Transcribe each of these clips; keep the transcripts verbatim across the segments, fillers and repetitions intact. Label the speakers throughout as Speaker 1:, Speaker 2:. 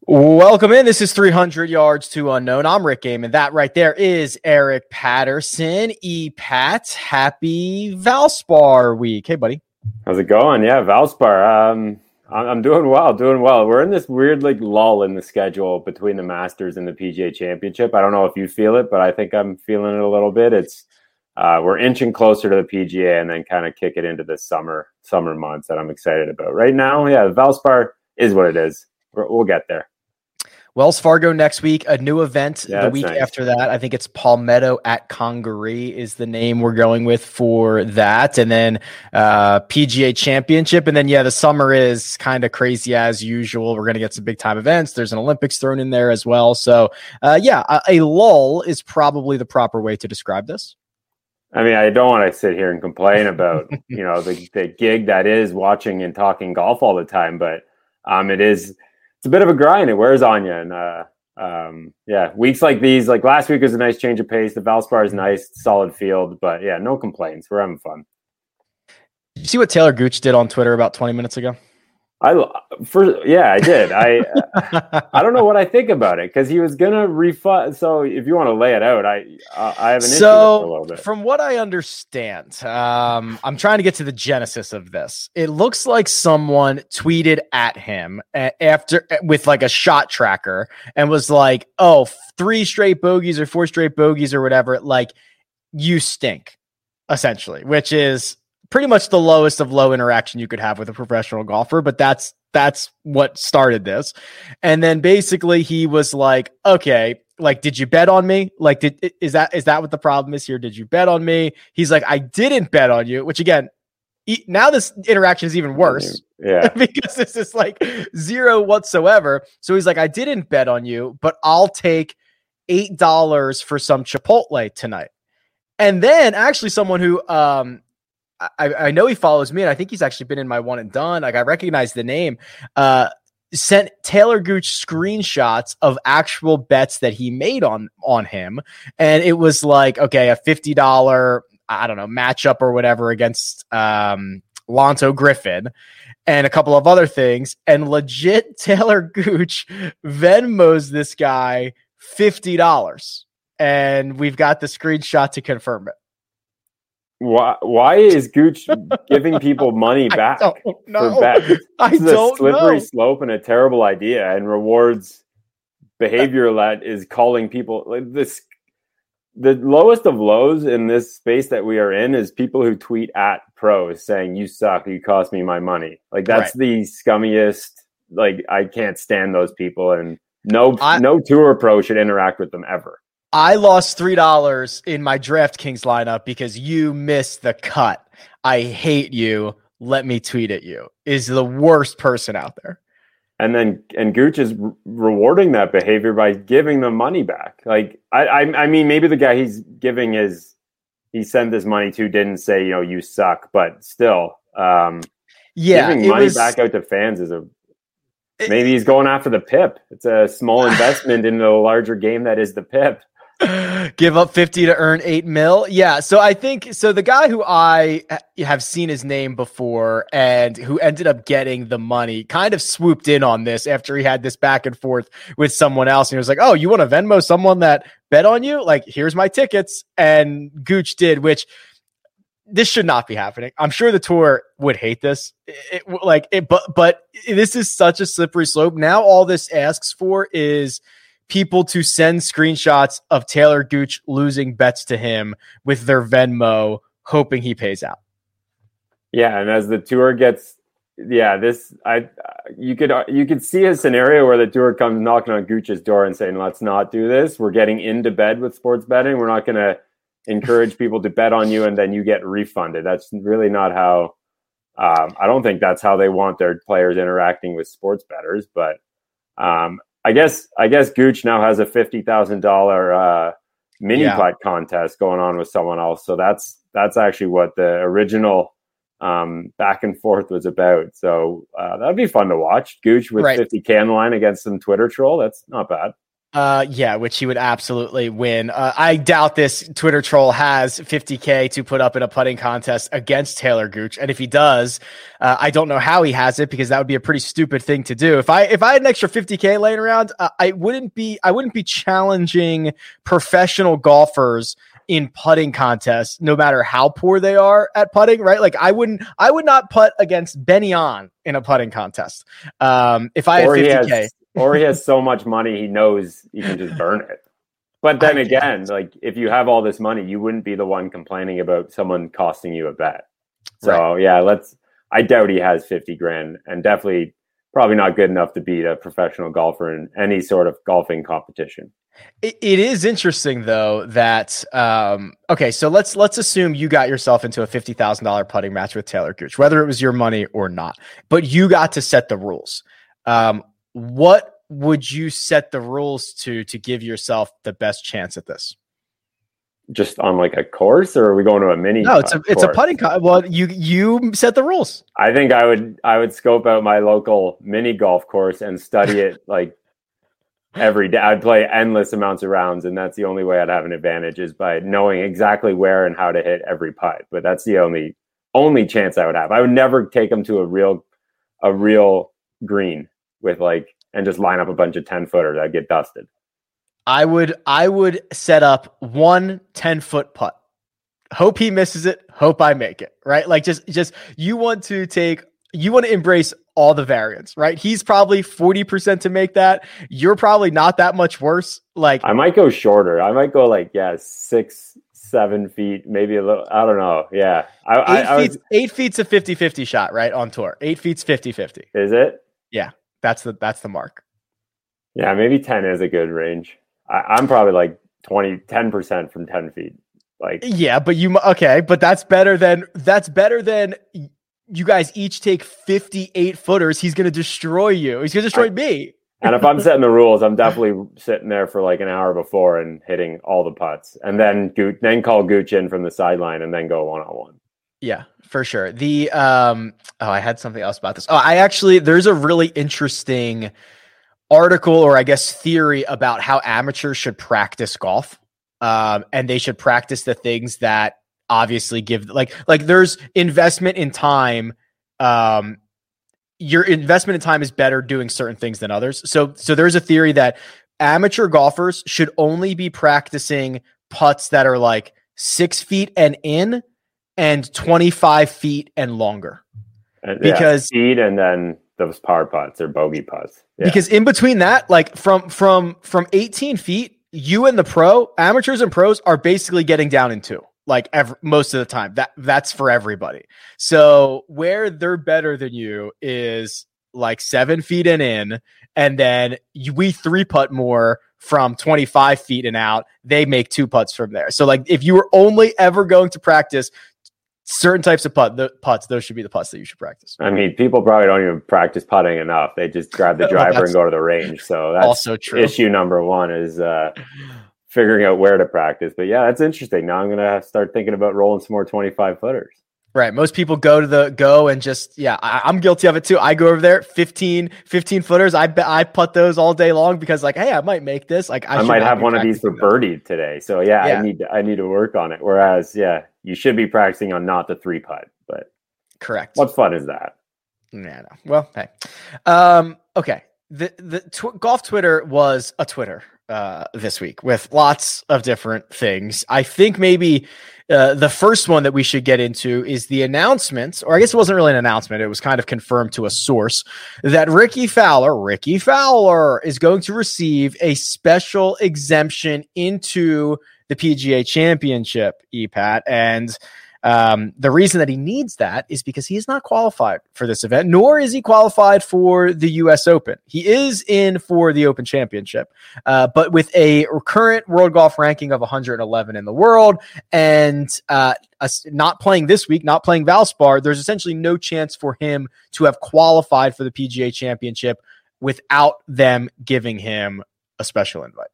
Speaker 1: Welcome in. This is three hundred Yards to Unknown. I'm Rick Game, and that right there is Eric Patterson. E-Pat, happy Valspar week. Hey, buddy.
Speaker 2: How's it going? Yeah, Valspar. Um, I'm doing well, doing well. We're in this weird like lull in the schedule between the Masters and the P G A Championship. I don't know if you feel it, but I think I'm feeling it a little bit. It's uh, we're inching closer to the P G A and then kind of kick it into the summer summer months that I'm excited about. Right now, yeah, Valspar is what it is. We're, we'll get there.
Speaker 1: Wells Fargo next week, a new event
Speaker 2: yeah,
Speaker 1: the week
Speaker 2: nice.
Speaker 1: after that. I think it's Palmetto at Congaree is the name we're going with for that. And then uh, P G A Championship. And then, yeah, the summer is kind of crazy as usual. We're going to get some big time events. There's an Olympics thrown in there as well. So, uh, yeah, a, a lull is probably the proper way to describe this.
Speaker 2: I mean, I don't want to sit here and complain about, you know, the, the gig that is watching and talking golf all the time, but um, it is – it's a bit of a grind. It wears on you. And uh, um, yeah, weeks like these, like last week was a nice change of pace. The Valspar is nice, solid field, but yeah, no complaints. We're having fun.
Speaker 1: Did you see what Taylor Gooch did on Twitter about twenty minutes ago?
Speaker 2: I for yeah, I did. I I don't know what I think about it because he was gonna refund. So if you want to lay it out, I uh, I have an issue
Speaker 1: so,
Speaker 2: with it a little bit.
Speaker 1: From what I understand, um, I'm trying to get to the genesis of this. It looks like someone tweeted at him after with like a shot tracker and was like, "Oh, three straight bogeys or four straight bogeys or whatever. Like you stink," essentially, which is pretty much the lowest of low interaction you could have with a professional golfer, but that's that's what started this. And then basically he was like, okay, like, did you bet on me? Like, did is that is that what the problem is here? Did you bet on me? He's like, I didn't bet on you, which again, now this interaction is even worse.
Speaker 2: Yeah.
Speaker 1: Because this is like zero whatsoever. So he's like, I didn't bet on you, but I'll take eight dollars for some Chipotle tonight. And then actually someone who um I, I know he follows me, and I think he's actually been in my one and done. Like I recognize the name. Uh, sent Taylor Gooch screenshots of actual bets that he made on on him, and it was like, okay, a fifty dollar I don't know matchup or whatever against um, Lonto Griffin, and a couple of other things. And legit, Taylor Gooch Venmos this guy fifty dollars, and we've got the screenshot to confirm it.
Speaker 2: Why, why is Gooch giving people money back for bets? This
Speaker 1: I
Speaker 2: is
Speaker 1: don't
Speaker 2: a slippery
Speaker 1: know.
Speaker 2: slope and a terrible idea, and rewards behavior that is calling people like this. The lowest of lows in this space that we are in is people who tweet at pros saying, "You suck. You cost me my money." Like that's right. The scummiest. Like I can't stand those people, and no, I, no tour pro should interact with them ever.
Speaker 1: I lost three dollars in my DraftKings lineup because you missed the cut. I hate you. Let me tweet at you is the worst person out there.
Speaker 2: And then, and Gooch is re- rewarding that behavior by giving them money back. Like, I, I, I mean, maybe the guy he's giving his, he sent this money to didn't say, you know, you suck, but still, um,
Speaker 1: yeah,
Speaker 2: giving money
Speaker 1: was,
Speaker 2: back out to fans is a, maybe he's going after the P I P. It's a small investment into a larger game that is the P I P.
Speaker 1: Give up fifty to earn eight mil. Yeah. So I think, so the guy who I have seen his name before and who ended up getting the money kind of swooped in on this after he had this back and forth with someone else. And he was like, "Oh, you want to Venmo someone that bet on you? Like, here's my tickets." And Gooch did, which this should not be happening. I'm sure the tour would hate this. It, like it, but, but this is such a slippery slope. Now all this asks for is people to send screenshots of Taylor Gooch losing bets to him with their Venmo, hoping he pays out.
Speaker 2: Yeah, and as the tour gets, yeah, this I you could you could see a scenario where the tour comes knocking on Gooch's door and saying, "Let's not do this. We're getting into bed with sports betting. We're not going to encourage people to bet on you, and then you get refunded." That's really not how. Um, I don't think that's how they want their players interacting with sports bettors, but. Um, I guess I guess Gooch now has a fifty thousand dollar uh, mini
Speaker 1: yeah.
Speaker 2: putt contest going on with someone else. So that's that's actually what the original um, back and forth was about. So uh, that'd be fun to watch. Gooch with
Speaker 1: right.
Speaker 2: fifty K on the line against some Twitter troll. That's not bad.
Speaker 1: Uh, yeah, which he would absolutely win. Uh, I doubt this Twitter troll has fifty K to put up in a putting contest against Taylor Gooch, and if he does, uh, I don't know how he has it because that would be a pretty stupid thing to do. If I if I had an extra fifty K laying around, uh, I wouldn't be I wouldn't be challenging professional golfers in putting contests, no matter how poor they are at putting, right? Like I wouldn't, I would not putt against Benny On in a putting contest. Um, if I had fifty K.
Speaker 2: Or he has so much money, he knows he can just burn it. But then I again, guess. like if you have all this money, you wouldn't be the one complaining about someone costing you a bet. So right. yeah, let's, I doubt he has fifty grand, and definitely probably not good enough to beat a professional golfer in any sort of golfing competition.
Speaker 1: It, it is interesting though that, um, okay, so let's, let's assume you got yourself into a fifty thousand dollars putting match with Taylor Gooch, whether it was your money or not, but you got to set the rules. Um, What would you set the rules to to give yourself the best chance at this?
Speaker 2: Just on like a course, or are we going to a mini?
Speaker 1: No, it's a course? It's a putting. Co- well, you you set the rules.
Speaker 2: I think I would I would scope out my local mini golf course and study it like every day. I'd play endless amounts of rounds, and that's the only way I'd have an advantage is by knowing exactly where and how to hit every putt. But that's the only only chance I would have. I would never take them to a real a real green with like and just line up a bunch of ten footers. I'd get dusted.
Speaker 1: I would I would set up one ten foot putt. Hope he misses it. Hope I make it. Right? Like just just you want to take you want to embrace all the variants, right? He's probably forty percent to make that. You're probably not that much worse. Like
Speaker 2: I might go shorter. I might go like yeah, six, seven feet, maybe a little. I don't know. Yeah, I,
Speaker 1: eight,
Speaker 2: I, I
Speaker 1: feet,
Speaker 2: was,
Speaker 1: eight feet's a fifty-fifty shot, right? On tour, eight feet's fifty-fifty.
Speaker 2: Is it?
Speaker 1: Yeah. That's the that's the mark.
Speaker 2: Yeah, maybe ten is a good range. I, I'm probably like twenty, ten percent from ten feet. Like
Speaker 1: yeah, but you okay, but that's better than that's better than you guys each take fifty-eight footers. He's gonna destroy you. He's gonna destroy I, me.
Speaker 2: And if I'm setting the rules, I'm definitely sitting there for like an hour before and hitting all the putts, and then Gooch, then call Gooch in from the sideline, and then go one on one.
Speaker 1: Yeah, for sure. The um oh, I had something else about this. Oh, I actually there's a really interesting article, or I guess theory, about how amateurs should practice golf. Um, and they should practice the things that obviously give like like there's investment in time. Um, your investment in time is better doing certain things than others. So so there's a theory that amateur golfers should only be practicing putts that are like six feet and in, and twenty-five feet and longer,
Speaker 2: and,
Speaker 1: because
Speaker 2: yeah, speed and then those par putts or bogey putts. Yeah.
Speaker 1: Because in between that, like from from from eighteen feet, you and the pro amateurs and pros are basically getting down in two, like every, most of the time. That that's for everybody. So where they're better than you is like seven feet and in, and then you, we three putt more from twenty-five feet and out. They make two putts from there. So like if you were only ever going to practice certain types of putt, the putts, those should be the putts that you should practice.
Speaker 2: I mean, people probably don't even practice putting enough. They just grab the driver well, and go to the range. So that's
Speaker 1: also true.
Speaker 2: Issue number one is uh, figuring out where to practice. But yeah, that's interesting. Now I'm going to start thinking about rolling some more twenty-five footers.
Speaker 1: Right. Most people go to the go and just, yeah, I, I'm guilty of it too. I go over there, fifteen, fifteen footers. I bet I putt those all day long because like, hey, I might make this. Like I,
Speaker 2: I might have one of these for them. Birdie today. So yeah, yeah, I need to, I need to work on it. Whereas, yeah, you should be practicing on not the three putt, but
Speaker 1: correct.
Speaker 2: What fun is that?
Speaker 1: Yeah, no. Well, hey, um, okay. The, the tw- golf Twitter was a Twitter uh, this week with lots of different things. I think maybe uh, the first one that we should get into is the announcement, or I guess it wasn't really an announcement. It was kind of confirmed to a source that Ricky Fowler, Ricky Fowler is going to receive a special exemption into the P G A Championship, E P A T. And um, the reason that he needs that is because he is not qualified for this event, nor is he qualified for the U S Open. He is in for the Open Championship, uh, but with a current world golf ranking of one hundred eleven in the world and uh, a, not playing this week, not playing Valspar, there's essentially no chance for him to have qualified for the P G A Championship without them giving him a special invite.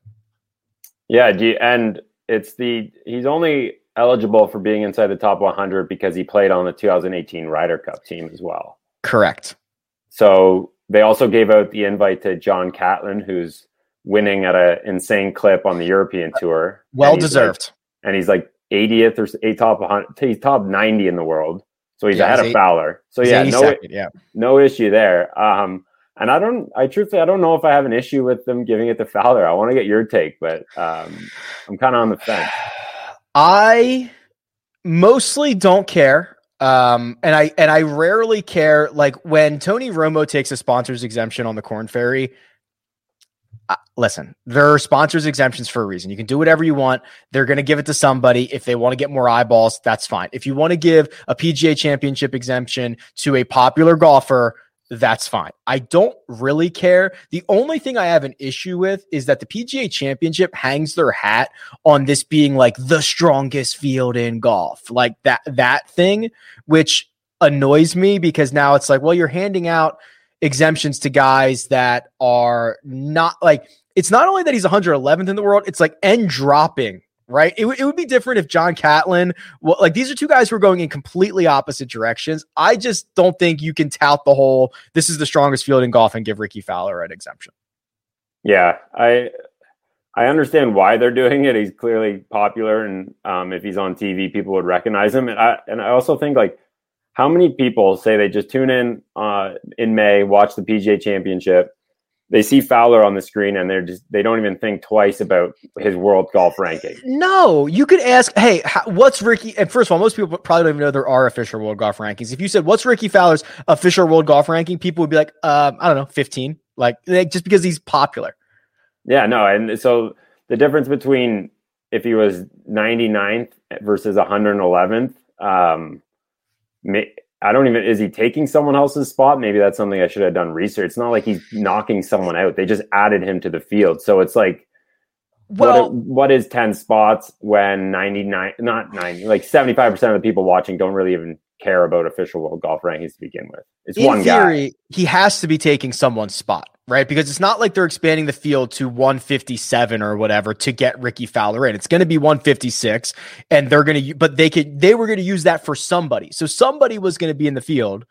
Speaker 2: Yeah, do you, and it's the he's only eligible for being inside the top one hundred because he played on the two thousand eighteen Ryder Cup team as well.
Speaker 1: Correct.
Speaker 2: So they also gave out the invite to John Catlin, who's winning at an insane clip on the European tour.
Speaker 1: Well
Speaker 2: and
Speaker 1: deserved.
Speaker 2: Like, and he's like eightieth or eight top one hundred, he's top ninety in the world. So he's
Speaker 1: yeah,
Speaker 2: ahead
Speaker 1: he's
Speaker 2: of
Speaker 1: eight,
Speaker 2: Fowler. So yeah, no,
Speaker 1: yeah,
Speaker 2: no issue there. Um, and I don't, I truthfully, I don't know if I have an issue with them giving it to Fowler. I want to get your take, but um, I'm kind of on the fence.
Speaker 1: I mostly don't care. Um, and I, and I rarely care. Like when Tony Romo takes a sponsor's exemption on the Corn Ferry, uh, listen, there are sponsors exemptions for a reason. You can do whatever you want. They're going to give it to somebody. If they want to get more eyeballs, that's fine. If you want to give a P G A Championship exemption to a popular golfer, that's fine. I don't really care. The only thing I have an issue with is that the P G A Championship hangs their hat on this being like the strongest field in golf, like that, that thing, which annoys me because now it's like, well, you're handing out exemptions to guys that are not like, it's not only that he's one hundred eleventh in the world, it's like end dropping. Right. It, w- it would be different if John Catlin, well, like these are two guys who are going in completely opposite directions. I just don't think you can tout the whole, this is the strongest field in golf and give Ricky Fowler an exemption.
Speaker 2: Yeah. I, I understand why they're doing it. He's clearly popular. And um, if he's on T V, people would recognize him. And I, and I also think like how many people say they just tune in uh, in May, watch the P G A Championship, they see Fowler on the screen and they're just, they don't even think twice about his world golf ranking.
Speaker 1: No, you could ask, hey, how, what's Ricky? And first of all, most people probably don't even know there are official world golf rankings. If you said, what's Ricky Fowler's official world golf ranking? People would be like, um, I don't know, fifteen, like, like just because he's popular.
Speaker 2: Yeah, no. And so the difference between if he was ninety-ninth versus one hundred eleventh, um, may, I don't even, is he taking someone else's spot? Maybe that's something I should have done research. It's not like he's knocking someone out. They just added him to the field. So it's like, well, what, what is ten spots when ninety-nine, not ninety, like seventy-five percent of the people watching don't really even care about official world golf rankings to begin with. It's
Speaker 1: in
Speaker 2: one
Speaker 1: theory,
Speaker 2: guy.
Speaker 1: He has to be taking someone's spot, right? Because it's not like they're expanding the field to one fifty-seven or whatever to get Ricky Fowler in. It's going to be one fifty-six, and they're going to, but they could, they were going to use that for somebody. So somebody was going to be in the field.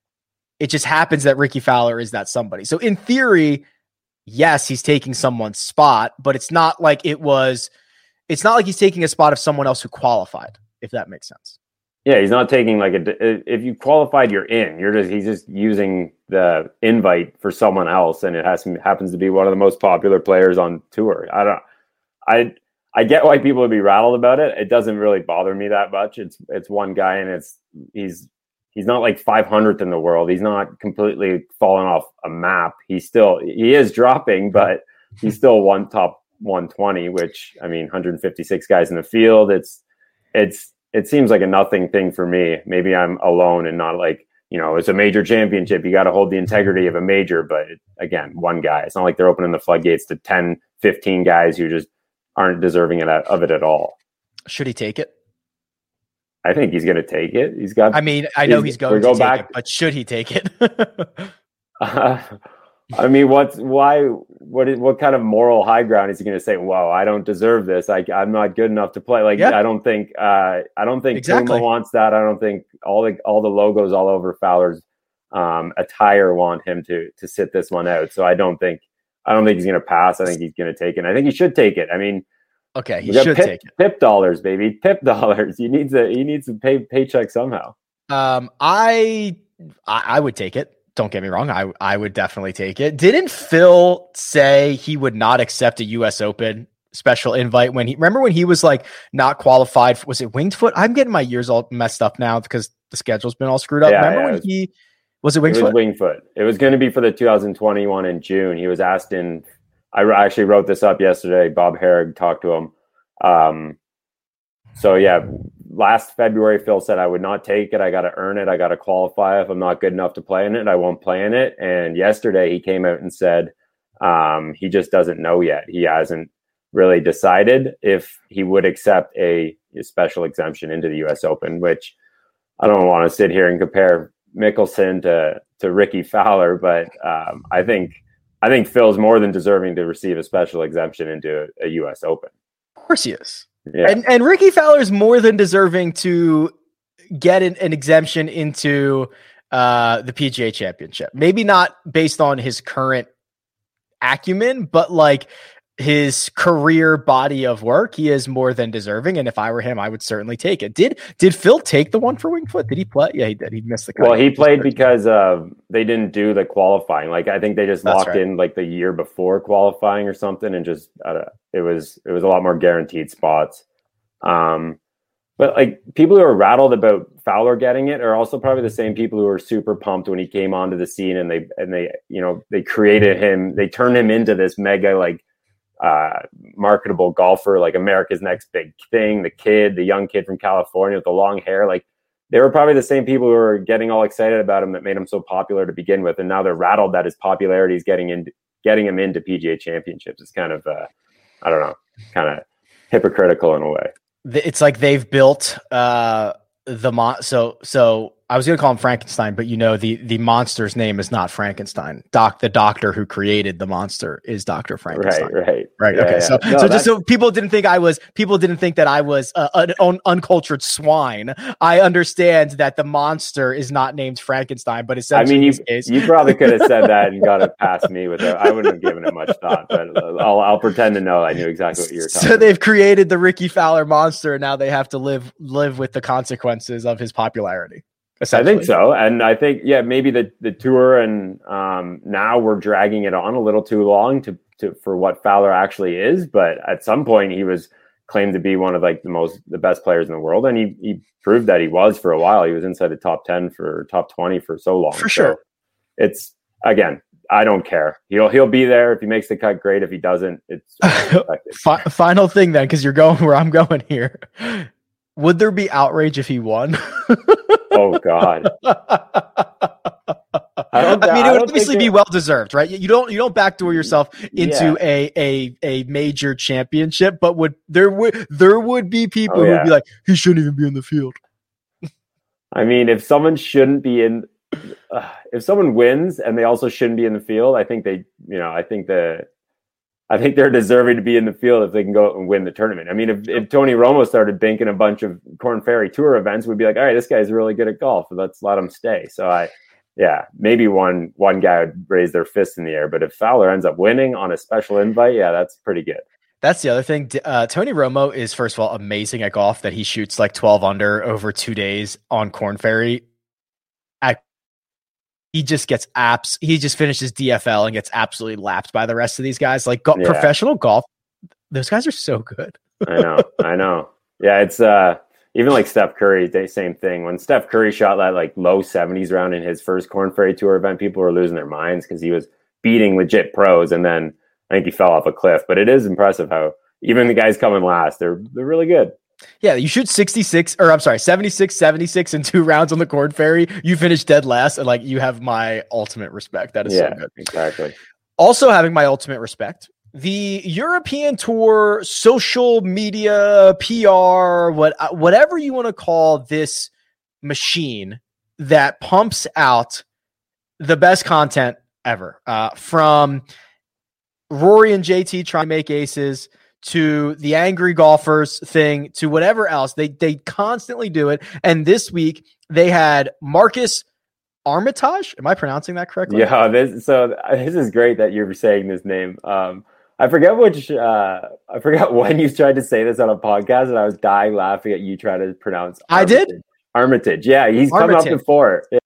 Speaker 1: It just happens that Ricky Fowler is that somebody. So in theory, yes, he's taking someone's spot, but it's not like it was, it's not like he's taking a spot of someone else who qualified, if that makes sense.
Speaker 2: Yeah, he's not taking like a, if you qualified, you're in. You're just, he's just using the invite for someone else, and it has happens to be one of the most popular players on tour. I don't, I, I get why people would be rattled about it. It doesn't really bother me that much. It's, it's one guy, and it's, he's, he's not like five hundredth in the world. He's not completely fallen off a map. He's still, he is dropping, but he's still one top one twenty, which, I mean, one hundred fifty-six guys in the field. It's, it's, it seems like a nothing thing for me. Maybe I'm alone and not like, you know, it's a major championship. You got to hold the integrity of a major, but again, one guy. It's not like they're opening the floodgates to ten, fifteen guys who just aren't deserving it of it at all.
Speaker 1: Should he take it?
Speaker 2: I think he's going to take it. He's got,
Speaker 1: I mean, I know he's, he's going to
Speaker 2: go
Speaker 1: take
Speaker 2: back,
Speaker 1: it, but should he take it?
Speaker 2: uh, I mean, what's why? What is what kind of moral high ground is he going to say? Well, I don't deserve this. I, I'm not good enough to play. Like, yeah. I don't think. Uh, I don't think
Speaker 1: exactly.
Speaker 2: Puma wants that. I don't think all the all the logos all over Fowler's um, attire want him to to sit this one out. So I don't think. I don't think he's going to pass. I think he's going to take it. And I think he should take it. I mean,
Speaker 1: okay, he should
Speaker 2: pip,
Speaker 1: take it.
Speaker 2: Pip dollars, baby. Pip dollars. He needs a he needs a pay paycheck somehow.
Speaker 1: Um, I I, I would take it. Don't get me wrong. I, I would definitely take it. Didn't Phil say he would not accept a U S Open special invite when he, remember when he was like not qualified? For, was it Winged Foot? I'm getting my years all messed up now because the schedule's been all screwed up.
Speaker 2: Yeah,
Speaker 1: remember
Speaker 2: yeah,
Speaker 1: when
Speaker 2: it was,
Speaker 1: he, was it Winged
Speaker 2: It
Speaker 1: Foot?
Speaker 2: was Winged Foot. It was going to be for the two thousand twenty-one in June. He was asked in, I actually wrote this up yesterday. Bob Harrig talked to him. Um, so yeah, last February, Phil said, I would not take it. I got to earn it. I got to qualify. If I'm not good enough to play in it, I won't play in it. And yesterday he came out and said um, he just doesn't know yet. He hasn't really decided if he would accept a, a special exemption into the U S Open, which I don't want to sit here and compare Mickelson to, to Ricky Fowler, but um, I think I think Phil's more than deserving to receive a special exemption into a, a U S Open.
Speaker 1: Of course he is.
Speaker 2: Yeah.
Speaker 1: And and Ricky Fowler is more than deserving to get an, an exemption into uh, the P G A Championship. Maybe not based on his current acumen, but like his career body of work, he is more than deserving. And if I were him, I would certainly take it. Did did Phil take the one for Winged Foot? Did he play? Yeah, he did. He missed the cut.
Speaker 2: Well, he played because uh, they didn't do the qualifying. Like I think they just
Speaker 1: That's
Speaker 2: locked
Speaker 1: right.
Speaker 2: in like the year before qualifying or something, and just uh, it was it was a lot more guaranteed spots. Um, but like people who are rattled about Fowler getting it are also probably the same people who were super pumped when he came onto the scene, and they and they you know they created him, they turned him into this mega like. Uh, marketable golfer, like America's next big thing, the kid, the young kid from California with the long hair. Like they were probably the same people who were getting all excited about him that made him so popular to begin with. And now they're rattled that his popularity is getting in, getting him into P G A championships. It's kind of, uh, I don't know, kind of hypocritical in a way.
Speaker 1: It's like they've built uh, the mon. So, so I was going to call him Frankenstein, but you know, the, the monster's name is not Frankenstein. Doc, the doctor who created the monster is Doctor Frankenstein.
Speaker 2: Right, right,
Speaker 1: right.
Speaker 2: Yeah,
Speaker 1: okay.
Speaker 2: yeah.
Speaker 1: So,
Speaker 2: No,
Speaker 1: so just so people didn't think I was, people didn't think that I was uh, an un- uncultured swine. I understand that the monster is not named Frankenstein, but essentially,
Speaker 2: I mean, you,
Speaker 1: in this case,
Speaker 2: you probably could have said that and got it past me with it. I wouldn't have given it much thought, but I'll, I'll pretend to know I knew exactly what you were talking
Speaker 1: so
Speaker 2: about.
Speaker 1: they've created the Ricky Fowler monster, and now they have to live live with the consequences of his popularity.
Speaker 2: I think so. And I think, yeah, maybe the, the tour and um, now we're dragging it on a little too long to, to for what Fowler actually is. But at some point he was claimed to be one of like the most, the best players in the world. And he, he proved that he was for a while. He was inside the top ten for top twenty for so long.
Speaker 1: For sure.
Speaker 2: So it's, again, I don't care. He'll, he'll be there. If he makes the cut, great. If he doesn't, it's
Speaker 1: F- final thing then, because you're going where I'm going here. Would there be outrage if he won?
Speaker 2: Oh God! I, don't,
Speaker 1: I mean,
Speaker 2: I
Speaker 1: it would obviously
Speaker 2: it,
Speaker 1: be well deserved, right? You don't you don't backdoor yourself into
Speaker 2: yeah.
Speaker 1: a a a major championship, but would there would there would be people
Speaker 2: oh,
Speaker 1: who
Speaker 2: yeah.
Speaker 1: would be like, he shouldn't even be in the field.
Speaker 2: I mean, if someone shouldn't be in, uh, if someone wins and they also shouldn't be in the field, I think they, you know, I think the. I think they're deserving to be in the field if they can go and win the tournament. I mean, if, if Tony Romo started banking a bunch of Korn Ferry Tour events, we'd be like, all right, this guy's really good at golf. So let's let him stay. So I, yeah, maybe one one guy would raise their fist in the air. But if Fowler ends up winning on a special invite, yeah, that's pretty good.
Speaker 1: That's the other thing. Uh, Tony Romo is, first of all, amazing at golf, that he shoots like twelve under over two days on Korn Ferry. At He just gets apps. He just finishes D F L and gets absolutely lapped by the rest of these guys. Like go-
Speaker 2: Yeah.
Speaker 1: professional golf, those guys are so good.
Speaker 2: I know, I know. Yeah, it's uh, even like Steph Curry. They same thing. When Steph Curry shot that like low seventies round in his first Korn Ferry Tour event, people were losing their minds because he was beating legit pros, and then I think he fell off a cliff. But it is impressive how even the guys coming last, they're they're really good.
Speaker 1: Yeah, you shoot sixty-six, or I'm sorry, seventy-six, seventy-six in two rounds on the Korn Ferry. You finish dead last, and like you have my ultimate respect. That is
Speaker 2: yeah,
Speaker 1: so good.
Speaker 2: Exactly.
Speaker 1: Also having my ultimate respect, the European Tour, social media, P R, what whatever you want to call this machine that pumps out the best content ever. Uh, from Rory and J T trying to make aces, to the angry golfers thing, to whatever else. They they constantly do it. And this week they had Marcus Armitage. Am I pronouncing that correctly?
Speaker 2: Yeah, this so this is great that you're saying this name. Um, I forget which uh, I forgot when you tried to say this on a podcast, and I was dying laughing at you trying to pronounce
Speaker 1: Armitage. I did?
Speaker 2: Armitage. Yeah, he's
Speaker 1: Armitage.
Speaker 2: come up before. Yeah.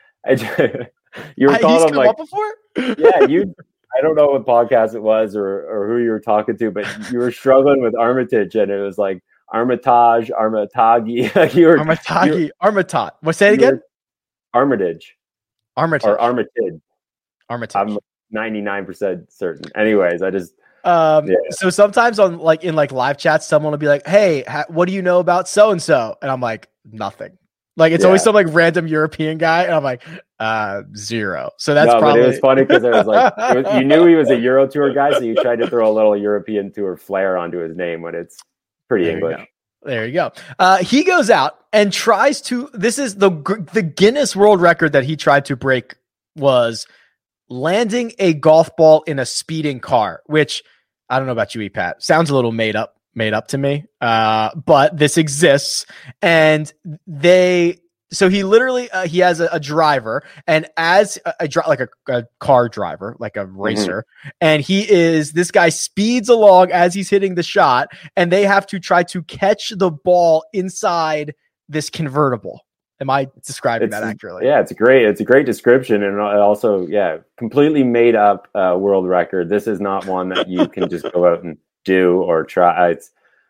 Speaker 2: I, you were
Speaker 1: I,
Speaker 2: calling
Speaker 1: he's
Speaker 2: him
Speaker 1: come
Speaker 2: like
Speaker 1: up before?
Speaker 2: Yeah, you I don't know what podcast it was or, or who you were talking to, but you were struggling with Armitage, and it was like Armitage, Armitagi. Like you were
Speaker 1: Armitagi, Armitage. What say it again?
Speaker 2: Armitage.
Speaker 1: Armitage.
Speaker 2: Or Armitage.
Speaker 1: Armitage.
Speaker 2: I'm ninety-nine percent certain. Anyways, I just
Speaker 1: um
Speaker 2: yeah.
Speaker 1: So sometimes on like in like live chats, someone will be like, hey, ha- what do you know about so and so? And I'm like, nothing. Like it's
Speaker 2: yeah.
Speaker 1: always some like random European guy, and I'm like, uh, zero. So that's
Speaker 2: no,
Speaker 1: probably.
Speaker 2: But it was funny because it was like it was, you knew he was a Euro Tour guy, so you tried to throw a little European Tour flair onto his name when it's pretty
Speaker 1: there
Speaker 2: English.
Speaker 1: You there you go. Uh, he goes out and tries to. This is the the Guinness World Record that he tried to break, was landing a golf ball in a speeding car. Which I don't know about you, E Pat. Sounds a little made up. Made up to me, uh, but this exists, and they So he literally uh, he has a, a driver, and as a, a like a, a car driver, like a racer, mm-hmm. and he is this guy speeds along as he's hitting the shot, and they have to try to catch the ball inside this convertible. Am I describing
Speaker 2: it's,
Speaker 1: that accurately?
Speaker 2: Yeah, it's great. It's a great description, and also, yeah, completely made up uh, world record. This is not one that you can just go out and do or try. It's,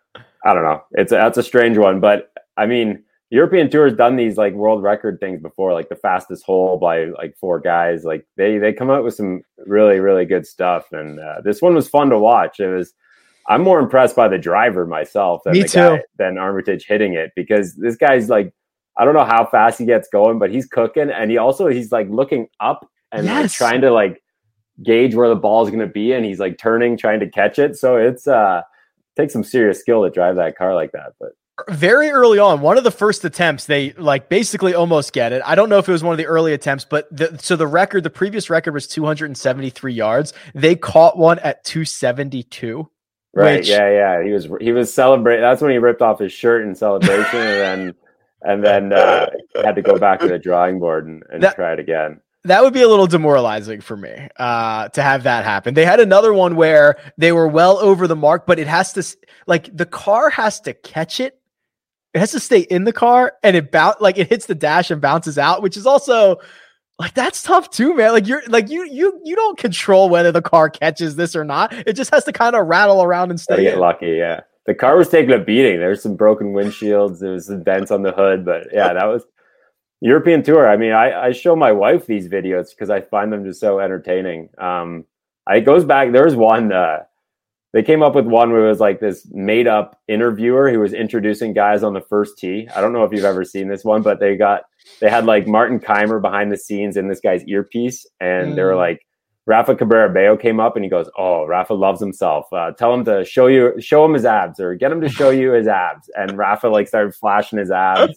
Speaker 2: I don't know. It's a, that's a strange one, but I mean. European Tour has done these like world record things before, like the fastest hole by like four guys. Like they they come out with some really really good stuff, and uh, this one was fun to watch. It was. I'm more impressed by the driver myself than
Speaker 1: Me
Speaker 2: the
Speaker 1: too.
Speaker 2: guy than Armitage hitting it, because this guy's like, I don't know how fast he gets going, but he's cooking, and he also he's like looking up and
Speaker 1: yes.
Speaker 2: like trying to like gauge where the ball is going to be, and he's like turning trying to catch it. So it's uh takes some serious skill to drive that car like that, but.
Speaker 1: Very early on, one of the first attempts, they like basically almost get it. I don't know if it was one of the early attempts, but the, so the record, the previous record was two hundred seventy-three yards. They caught one at two seventy-two.
Speaker 2: Right.
Speaker 1: Which,
Speaker 2: yeah. Yeah. He was, he was celebrating. That's when he ripped off his shirt in celebration, and then, and then uh, had to go back to the drawing board and, and that, try it again.
Speaker 1: That would be a little demoralizing for me uh, to have that happen. They had another one where they were well over the mark, but it has to, like, the car has to catch it. It has to stay in the car, and it bounce like it hits the dash and bounces out, which is also like that's tough too, man. Like you're like you you you don't control whether the car catches this or not. It just has to kind of rattle around and stay.
Speaker 2: Get
Speaker 1: in.
Speaker 2: lucky, yeah. The car was taking a beating. There's some broken windshields. There was some dents on the hood, but yeah, that was European Tour. I mean, I, I show my wife these videos because I find them just so entertaining. Um, I, it goes back. There was one. Uh, They came up with one where it was like this made up interviewer who was introducing guys on the first tee. I don't know if you've ever seen this one, but they got, they had like Martin Keimer behind the scenes in this guy's earpiece. And mm. they were like, Rafa Cabrera Bello came up and he goes, "Oh, Rafa loves himself. Uh, tell him to show you, show him his abs, or get him to show you his abs." And Rafa like started flashing his abs.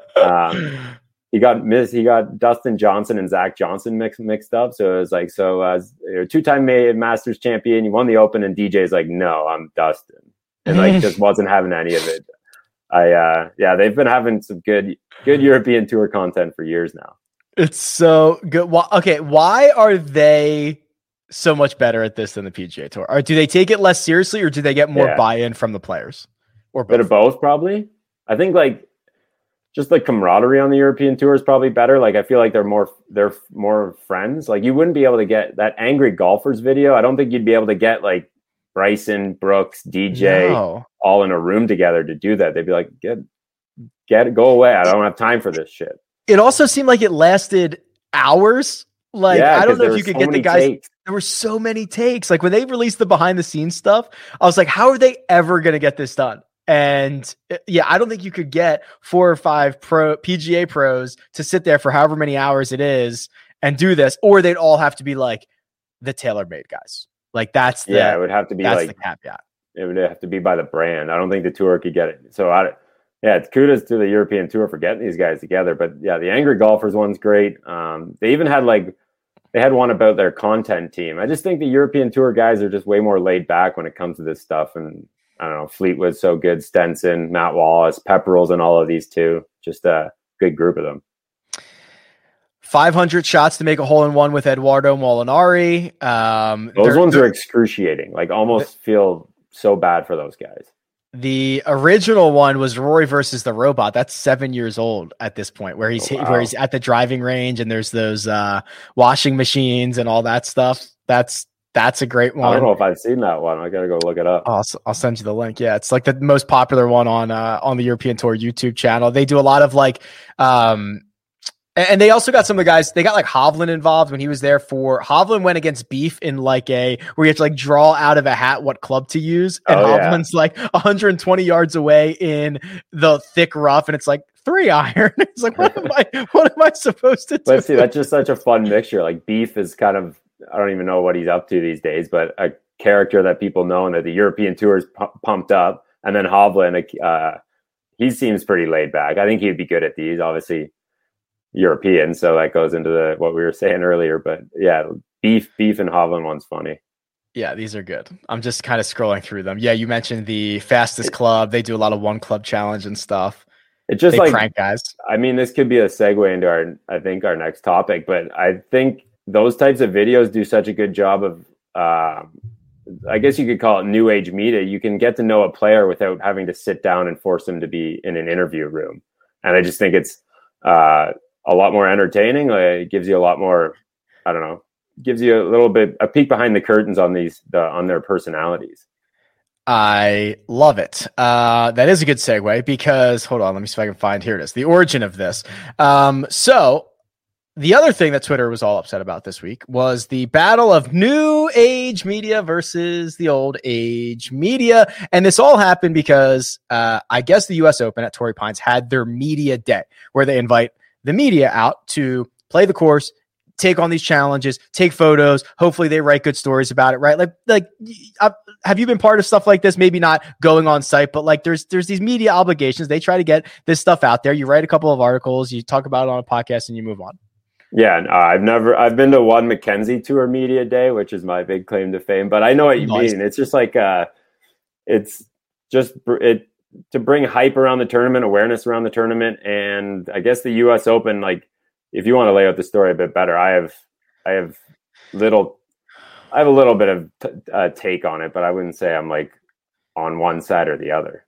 Speaker 2: Um, He got miss. He got Dustin Johnson and Zach Johnson mixed mixed up. So it was like, so uh, two-time Masters champion, you won the Open, and D J's like, "No, I'm Dustin," and like just wasn't having any of it. I uh, yeah, they've been having some good good European Tour content for years now.
Speaker 1: It's so good. Why, okay, why are they so much better at this than the P G A Tour? Or do they take it less seriously, or do they get more yeah. buy-in from the players? Or both?
Speaker 2: Bit of both, probably. I think like. Just the camaraderie on the European Tour is probably better. Like I feel like they're more they're more friends. Like you wouldn't be able to get that Angry Golfers video. I don't think you'd be able to get like Bryson, Brooks, D J
Speaker 1: no.
Speaker 2: all in a room together to do that. They'd be like, get get it, go away. I don't have time for this shit.
Speaker 1: It also seemed like it lasted hours. Like
Speaker 2: yeah,
Speaker 1: I don't know if you
Speaker 2: so
Speaker 1: could get the guys. Takes. There were so many takes. Like when they released the behind the scenes stuff, I was like, how are they ever going to get this done? And yeah, I don't think you could get four or five pro P G A pros to sit there for however many hours it is and do this, or they'd all have to be like the TaylorMade guys. Like that's the,
Speaker 2: yeah, it would have to be
Speaker 1: that's
Speaker 2: like
Speaker 1: the caveat.
Speaker 2: It would have to be by the brand. I don't think the tour could get it. So I, yeah, it's kudos to the European Tour for getting these guys together. But yeah, the Angry Golfers one's great. Um, they even had like they had one about their content team. I just think the European Tour guys are just way more laid back when it comes to this stuff. And I don't know, Fleetwood's so good, Stenson, Matt Wallace, Pepperell's, and all of these too. Just a good group of them.
Speaker 1: five hundred shots to make a hole in one with Eduardo Molinari. Um,
Speaker 2: those ones are excruciating. Like almost feel so bad for those guys.
Speaker 1: The original one was Rory versus the Robot. That's seven years old at this point, where he's
Speaker 2: oh, wow.
Speaker 1: where he's at the driving range and there's those uh, washing machines and all that stuff. That's That's a great one.
Speaker 2: I don't know if I've seen that one. I gotta go look it up.
Speaker 1: I'll, I'll send you the link. Yeah, it's like the most popular one on uh, on the European Tour YouTube channel. They do a lot of like, um, and they also got some of the guys. They got like Hovland involved when he was there for. Hovland went against Beef in like a where you have to like draw out of a hat what club to use, and oh, Hovland's yeah. like one hundred twenty yards away in the thick rough, and it's like three iron. It's like what am I? What am I supposed to do?
Speaker 2: Let's see. That's just such a fun mixture. Like Beef is kind of. I don't even know what he's up to these days, but a character that people know and that the European Tour is pu- pumped up. And then Hovland, uh, he seems pretty laid back. I think he'd be good at these, obviously European. So that goes into the, what we were saying earlier, but yeah, beef, beef and Hovland one's funny.
Speaker 1: Yeah, these are good. I'm just kind of scrolling through them. Yeah. You mentioned the fastest club. They do a lot of one club challenge and stuff.
Speaker 2: It's just
Speaker 1: they
Speaker 2: like
Speaker 1: prank guys.
Speaker 2: I mean, this could be a segue into our, I think, our next topic, but I think those types of videos do such a good job of, uh, I guess you could call it new age media. You can get to know a player without having to sit down and force them to be in an interview room. And I just think it's uh, a lot more entertaining. Like, it gives you a lot more, I don't know, gives you a little bit, a peek behind the curtains on these, the, on their personalities.
Speaker 1: I love it. Uh, that is a good segue because, hold on, let me see if I can find, here it is, the origin of this. Um, so the other thing that Twitter was all upset about this week was the battle of new age media versus the old age media. And this all happened because uh, I guess the U S Open at Torrey Pines had their media day where they invite the media out to play the course, take on these challenges, take photos. Hopefully they write good stories about it, right? Like, like, uh, have you been part of stuff like this? Maybe not going on site, but like there's, there's these media obligations. They try to get this stuff out there. You write a couple of articles, you talk about it on a podcast, and you move on.
Speaker 2: Yeah, no, I've never, I've been to one Mackenzie Tour media day, which is my big claim to fame, but I know what you nice. mean. It's just like, uh, it's just it to bring hype around the tournament, awareness around the tournament. And I guess the U S Open, like, if you want to lay out the story a bit better, I have, I have little, I have a little bit of t- uh, take on it, but I wouldn't say I'm like on one side or the other.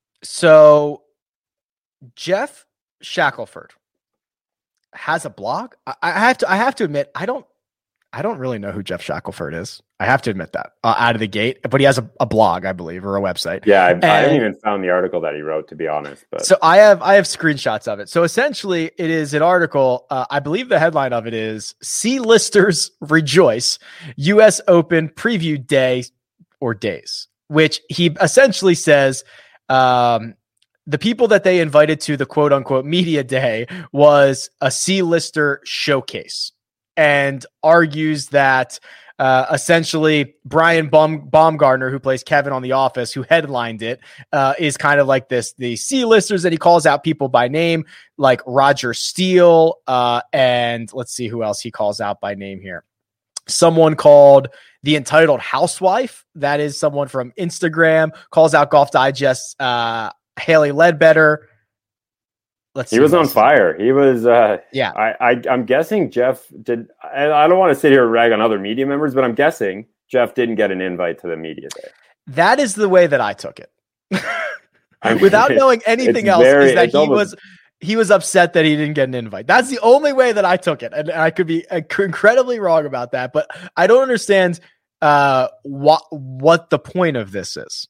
Speaker 1: So Jeff Shackelford has a blog. I, I have to, I have to admit, I don't, I don't really know who Jeff Shackelford is. I have to admit that uh, out of the gate, but he has a, a blog, I believe, or a website.
Speaker 2: Yeah. I,
Speaker 1: and,
Speaker 2: I haven't even found the article that he wrote, to be honest, but
Speaker 1: so I have, I have screenshots of it. So essentially it is an article. Uh, I believe the headline of it is C-listers rejoice U S Open preview day or days, which he essentially says, um, the people that they invited to the quote unquote media day was a C-lister showcase, and argues that uh, essentially Brian Baum- Baumgartner, who plays Kevin on The Office, who headlined it, uh, is kind of like this, the C-listers, and he calls out people by name like Roger Steele. Uh, and let's see who else he calls out by name here. Someone called the Entitled Housewife. That is someone from Instagram, calls out Golf Digest's uh, Haley Ledbetter. Let's see.
Speaker 2: He was on fire. He was, uh,
Speaker 1: yeah.
Speaker 2: I, I, I'm guessing Jeff did. I, I don't want to sit here and rag on other media members, but I'm guessing Jeff didn't get an invite to the media day.
Speaker 1: That is the way that I took it, I mean, without knowing anything else.
Speaker 2: Very,
Speaker 1: is that he
Speaker 2: almost,
Speaker 1: was he was upset that he didn't get an invite. That's the only way that I took it, and I could be incredibly wrong about that. But I don't understand uh, what what the point of this is.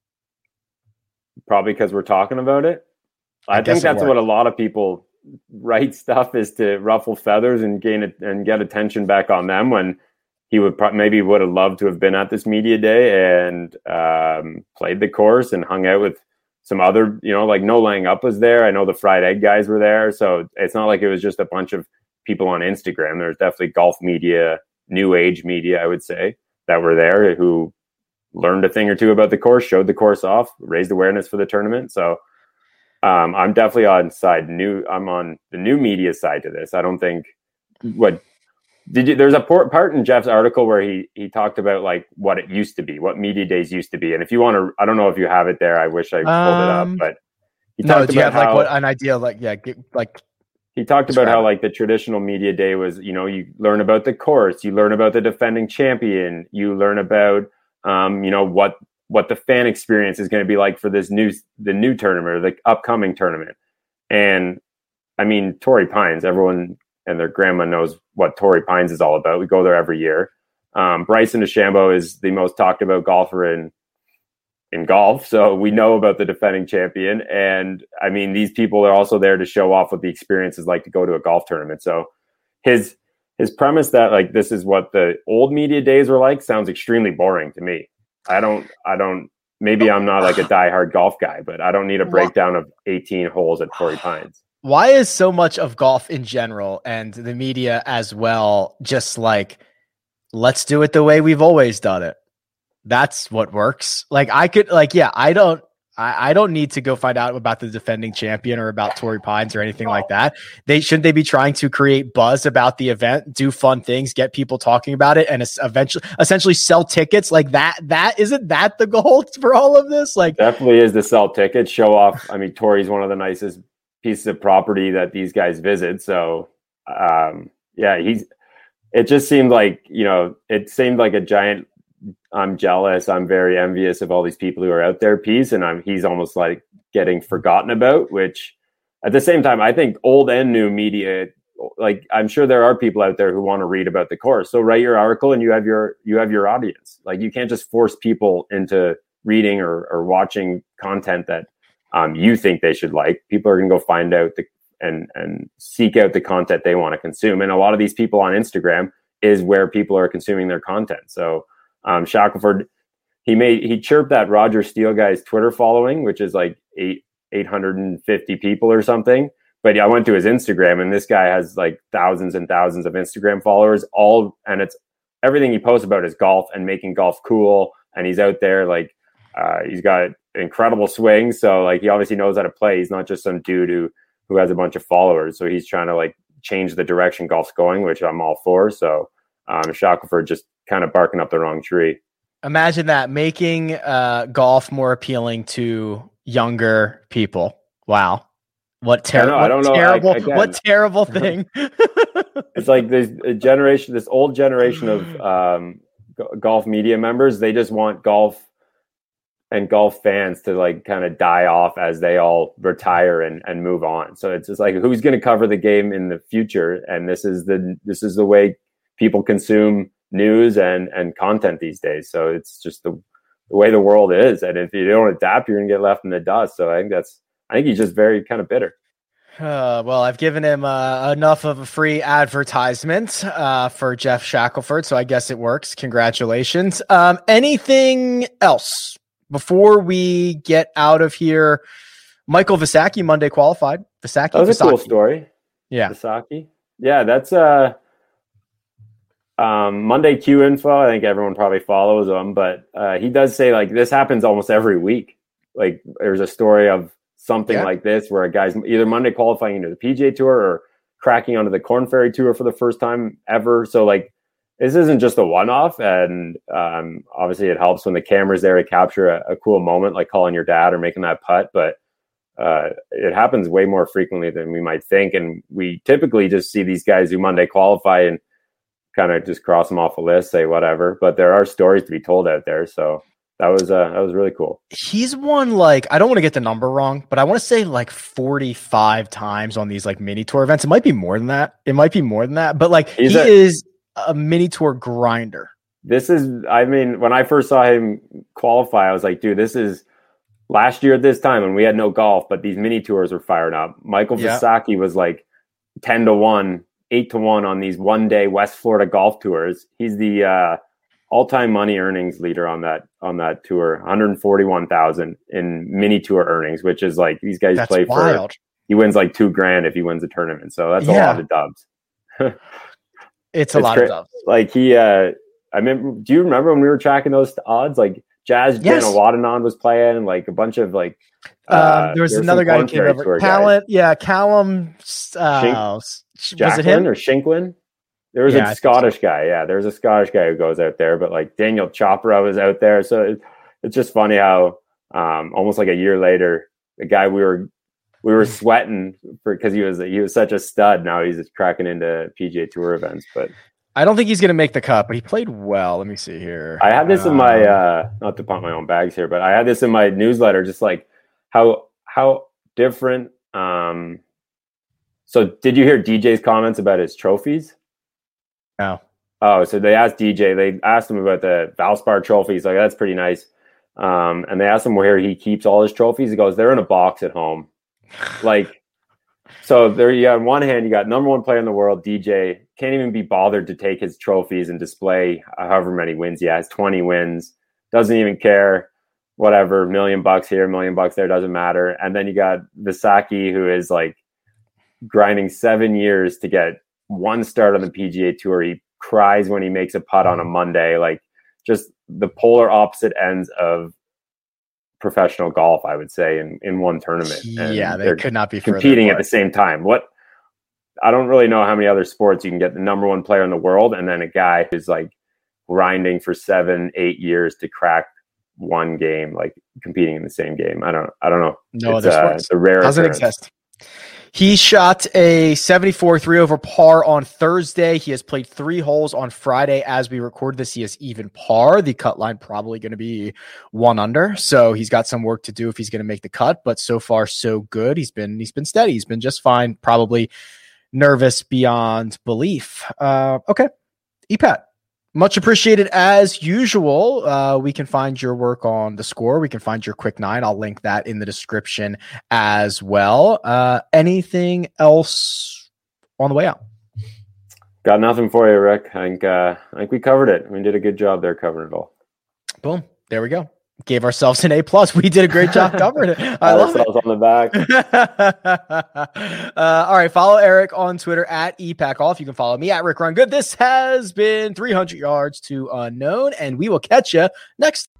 Speaker 2: Probably because we're talking about it. I, I think that's what a lot of people write stuff is to ruffle feathers and gain it and get attention back on them, when he would pro- maybe would have loved to have been at this media day and um, played the course and hung out with some other, you know, like No Laying Up was there. I know the Fried Egg guys were there. So it's not like it was just a bunch of people on Instagram. There's definitely golf media, new age media, I would say, that were there who learned a thing or two about the course, showed the course off, raised awareness for the tournament. So Um, I'm definitely on side new. I'm on the new media side to this. I don't think what did you, there's a part in Jeff's article where he, he talked about like what it used to be, what media days used to be. And if you want to, I don't know if you have it there. I wish I pulled
Speaker 1: um,
Speaker 2: it up, but he
Speaker 1: no,
Speaker 2: talked
Speaker 1: do you
Speaker 2: about
Speaker 1: have
Speaker 2: how,
Speaker 1: like what an idea, like, yeah, get, like
Speaker 2: he talked about how like the traditional media day was, you know, you learn about the course, you learn about the defending champion, you learn about, um, you know, what, what the fan experience is going to be like for this new, the new tournament or the upcoming tournament. And I mean, Torrey Pines, everyone and their grandma knows what Torrey Pines is all about. We go there every year. Um, Bryson DeChambeau is the most talked about golfer in, in golf. So we know about the defending champion. And I mean, these people are also there to show off what the experience is like to go to a golf tournament. So his, his premise that like, this is what the old media days were like sounds extremely boring to me. I don't, I don't, maybe I'm not like a diehard golf guy, but I don't need a breakdown of eighteen holes at Torrey Pines.
Speaker 1: Why is so much of golf in general and the media as well just like, let's do it the way we've always done it? That's what works. Like I could like, yeah, I don't, I, I don't need to go find out about the defending champion or about Torrey Pines or anything like that. They shouldn't they be trying to create buzz about the event, do fun things, get people talking about it, and eventually, essentially sell tickets like that. That isn't that the goal for all of this? Like
Speaker 2: definitely is to sell tickets, show off. I mean, Torrey's one of the nicest pieces of property that these guys visit. So um, yeah, he's. It just seemed like, you know, it seemed like a giant. I'm jealous. I'm very envious of all these people who are out there piece, and I'm. He's almost like getting forgotten about. Which, at the same time, I think old and new media. Like, I'm sure there are people out there who want to read about the course. So write your article, and you have your you have your audience. Like, you can't just force people into reading or, or watching content that um, you think they should like. People are going to go find out the, and and seek out the content they want to consume. And a lot of these people on Instagram is where people are consuming their content. So um, Shackelford, he made he chirped that Roger Steele guy's Twitter following, which is like eight eight hundred and fifty people or something. But yeah, I went to his Instagram, and this guy has like thousands and thousands of Instagram followers. All and it's everything he posts about is golf and making golf cool. And he's out there like uh, he's got incredible swings. So like he obviously knows how to play. He's not just some dude who who has a bunch of followers. So he's trying to like change the direction golf's going, which I'm all for. So um, Shackelford just kind of barking up the wrong tree.
Speaker 1: Imagine that, making uh, golf more appealing to younger people. Wow. What, ter-
Speaker 2: know,
Speaker 1: what terrible,
Speaker 2: I, again,
Speaker 1: what terrible thing.
Speaker 2: It's like this a generation, this old generation of um, g- golf media members. They just want golf and golf fans to like kind of die off as they all retire and, and move on. So it's just like, who's going to cover the game in the future? And this is the, this is the way people consume news and, and content these days. So it's just the, the way the world is. And if you don't adapt, you're going to get left in the dust. So I think that's, I think he's just very kind of bitter.
Speaker 1: Uh, well, I've given him uh, enough of a free advertisement uh, for Jeff Shackelford, so I guess it works. Congratulations. Um, anything else before we get out of here? Michael Visacki, Monday qualified. Visacki,
Speaker 2: that was
Speaker 1: Visacki.
Speaker 2: a cool story.
Speaker 1: Yeah,
Speaker 2: Visacki. Yeah, that's uh, um, Monday Q info. I think everyone probably follows him, but uh, he does say like this happens almost every week. Like there's a story of something yeah. like this where a guy's either Monday qualifying into the P G A Tour or cracking onto the Korn Ferry Tour for the first time ever. So like this isn't just a one-off, and um, obviously it helps when the camera's there to capture a, a cool moment like calling your dad or making that putt, but uh, it happens way more frequently than we might think. And we typically just see these guys who Monday qualify and kind of just cross them off a list, say whatever, but there are stories to be told out there. So That was uh, that was really cool.
Speaker 1: He's won like, I don't want to get the number wrong, but I want to say like forty-five times on these like mini tour events. It might be more than that. It might be more than that, but like He's he a, is a mini tour grinder.
Speaker 2: This is, I mean, when I first saw him qualify, I was like, dude, this is last year at this time when we had no golf, but these mini tours were fired up. Michael yeah. Visacki was like ten to one, eight to one on these one day West Florida golf tours. He's the uh, all-time money earnings leader on that on that tour, one hundred forty-one thousand in mini tour earnings, which is like these guys that's play wild. for. He wins like two grand if he wins a tournament, so that's yeah. a lot of dubs.
Speaker 1: it's a it's lot cra- of dubs.
Speaker 2: Like he, uh, I mean, do you remember when we were tracking those odds? Like Jazz yes. Janawadanon was playing, and like a bunch of like.
Speaker 1: Uh, um, there was another guy who came over. Callum, yeah, Callum. Uh,
Speaker 2: Shink-
Speaker 1: was it him
Speaker 2: or Shinklin? There was yeah, a Scottish so. guy. Yeah, there's a Scottish guy who goes out there, but like Daniel Chopra was out there. So it, it's just funny how um, almost like a year later, the guy we were we were sweating for because he was he was such a stud. Now he's just cracking into P G A Tour events. But
Speaker 1: I don't think he's going to make the cut, but he played well. Let me see here.
Speaker 2: I have this um, in my uh, not to pump my own bags here, but I had this in my newsletter. Just like how how different. Um, so did you hear D J's comments about his trophies?
Speaker 1: No.
Speaker 2: Oh, so they asked D J, they asked him about the Valspar trophies. Like, that's pretty nice. Um, and they asked him where he keeps all his trophies. He goes, they're in a box at home. Like, so there you got, on one hand, you got number one player in the world, D J, can't even be bothered to take his trophies and display however many wins he has, twenty wins, doesn't even care, whatever, million bucks here, million bucks there, doesn't matter. And then you got Visacki, who is like grinding seven years to get one start on the P G A Tour. He cries when he makes a putt on a Monday. Like, just the polar opposite ends of professional golf, I would say, in, in one tournament. And
Speaker 1: yeah, they could not be
Speaker 2: competing at the same time. What I don't really know how many other sports you can get the number one player in the world and then a guy who's like grinding for seven, eight years to crack one game, like competing in the same game. I don't, I don't know.
Speaker 1: No
Speaker 2: it's,
Speaker 1: other
Speaker 2: uh,
Speaker 1: sports.
Speaker 2: It's a rare
Speaker 1: doesn't
Speaker 2: occurrence.
Speaker 1: exist. He shot a seventy-four three over par on Thursday. He has played three holes on Friday. As we record this, he is even par. The cut line probably going to be one under. So he's got some work to do if he's going to make the cut, but so far so good. He's been, he's been steady. He's been just fine. Probably nervous beyond belief. Uh, okay. E P A T. Much appreciated as usual. Uh, we can find your work on the score. We can find your quick nine. I'll link that in the description as well. Uh, anything else on the way out?
Speaker 2: Got nothing for you, Rick. I think, uh, I think we covered it. We did a good job there covering it all.
Speaker 1: Boom. There we go. Gave ourselves an A plus. We did a great job covering it. I love
Speaker 2: ourselves
Speaker 1: it.
Speaker 2: On the
Speaker 1: back. uh, all right. Follow Eric on Twitter at E P A C Golf. You can follow me at Rick Run Good. This has been three hundred yards to unknown, and we will catch you next